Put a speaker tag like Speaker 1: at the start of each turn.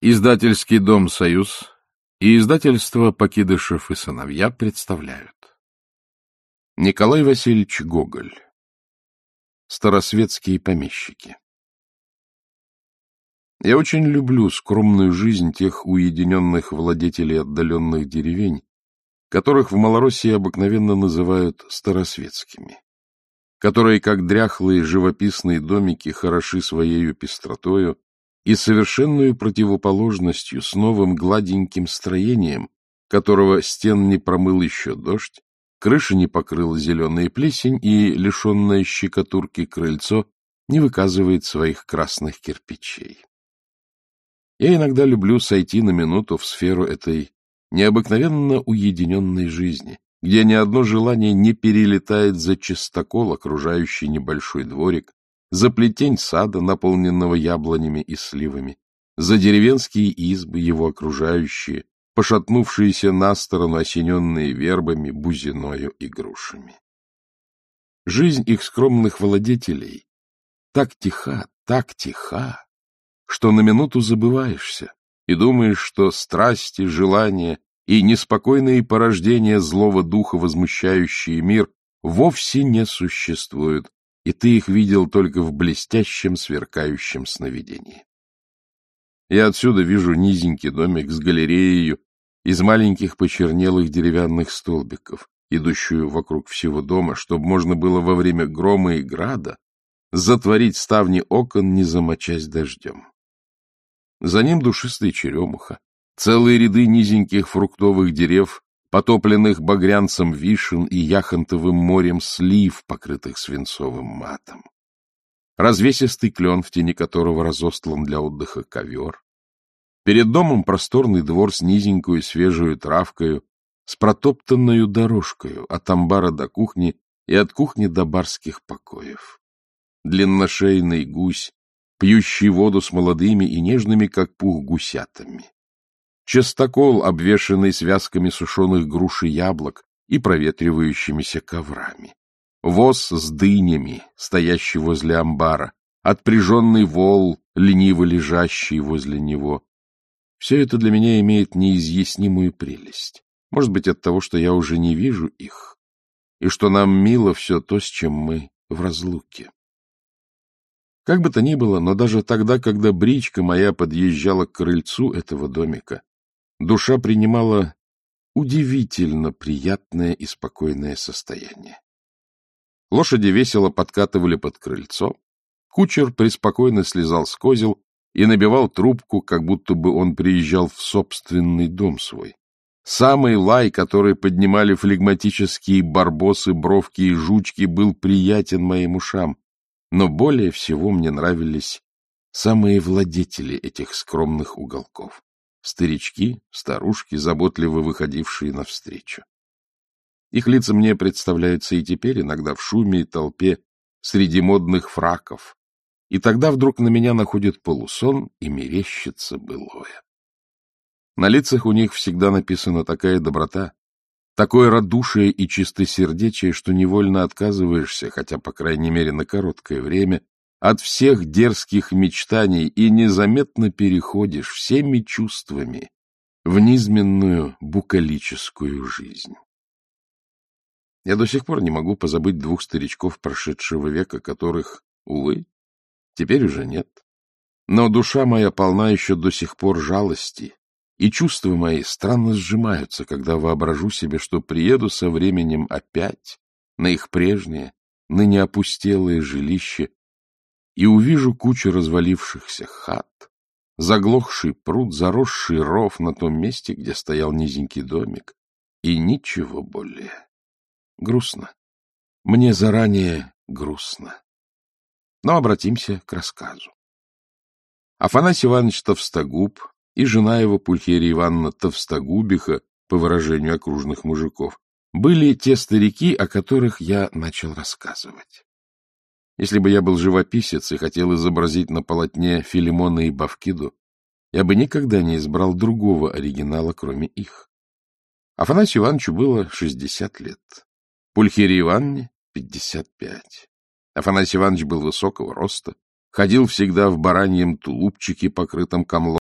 Speaker 1: Издательский дом «Союз» и издательство «Покидышев и сыновья» представляют. Николай Васильевич Гоголь. Старосветские помещики. Я очень люблю скромную жизнь тех уединенных владетелей отдаленных деревень, которых в Малороссии обыкновенно называют старосветскими, которые, как дряхлые живописные домики, хороши своею пестротою и совершенную противоположностью с новым гладеньким строением, которого стен не промыл еще дождь, крыши не покрыла зеленая плесень и, лишенное щекотурки крыльцо, не выказывает своих красных кирпичей. Я иногда люблю сойти на минуту в сферу этой необыкновенно уединенной жизни, где ни одно желание не перелетает за чистокол, окружающий небольшой дворик, за плетень сада, наполненного яблонями и сливами, за деревенские избы, его окружающие, пошатнувшиеся на сторону, осененные вербами, бузиною и грушами. Жизнь их скромных владетелей так тиха, что на минуту забываешься и думаешь, что страсти, желания и неспокойные порождения злого духа, возмущающие мир, вовсе не существуют, и ты их видел только в блестящем, сверкающем сновидении. Я отсюда вижу низенький домик с галереей из маленьких почернелых деревянных столбиков, идущую вокруг всего дома, чтобы можно было во время грома и града затворить ставни окон, не замочась дождем. За ним душистая черемуха, целые ряды низеньких фруктовых дерев, потопленных багрянцем вишен и яхонтовым морем слив, покрытых свинцовым матом. Развесистый клен, в тени которого разостлан для отдыха ковер. Перед домом просторный двор с низенькую свежую травкою, с протоптанную дорожкою от амбара до кухни и от кухни до барских покоев. Длинношейный гусь, пьющий воду с молодыми и нежными, как пух, гусятами. Частокол, обвешанный связками сушеных груш и яблок и проветривающимися коврами. Воз с дынями, стоящий возле амбара, отпряженный вол, лениво лежащий возле него. Все это для меня имеет неизъяснимую прелесть. Может быть, от того, что я уже не вижу их, и что нам мило все то, с чем мы в разлуке. Как бы то ни было, но даже тогда, когда бричка моя подъезжала к крыльцу этого домика, душа принимала удивительно приятное и спокойное состояние. Лошади весело подкатывали под крыльцо, кучер преспокойно слезал с козел и набивал трубку, как будто бы он приезжал в собственный дом свой. Самый лай, который поднимали флегматические барбосы, бровки и жучки, был приятен моим ушам, но более всего мне нравились самые владетели этих скромных уголков. Старички, старушки, заботливо выходившие навстречу. Их лица мне представляются и теперь, иногда в шуме и толпе, среди модных фраков, и тогда вдруг на меня находит полусон и мерещится былое. На лицах у них всегда написана такая доброта, такое радушие и чистосердечие, что невольно отказываешься, хотя, по крайней мере, на короткое время, от всех дерзких мечтаний и незаметно переходишь всеми чувствами в низменную букалическую жизнь. Я до сих пор не могу позабыть двух старичков прошедшего века, которых, увы, теперь уже нет. Но душа моя полна еще до сих пор жалости, и чувства мои странно сжимаются, когда воображу себе, что приеду со временем опять на их прежнее, ныне опустелое жилище, и увижу кучу развалившихся хат, заглохший пруд, заросший ров на том месте, где стоял низенький домик, и ничего более. Грустно. Мне заранее грустно. Но обратимся к рассказу. Афанасий Иванович Товстогуб и жена его Пульхерия Ивановна Товстогубиха, по выражению окружных мужиков, были те старики, о которых я начал рассказывать. Если бы я был живописец и хотел изобразить на полотне Филимона и Бавкиду, я бы никогда не избрал другого оригинала, кроме их. Афанасию Ивановичу было 60 лет, Пульхерии Ивановне — 55. Афанасий Иванович был высокого роста, ходил всегда в бараньем тулупчике, покрытом камлом,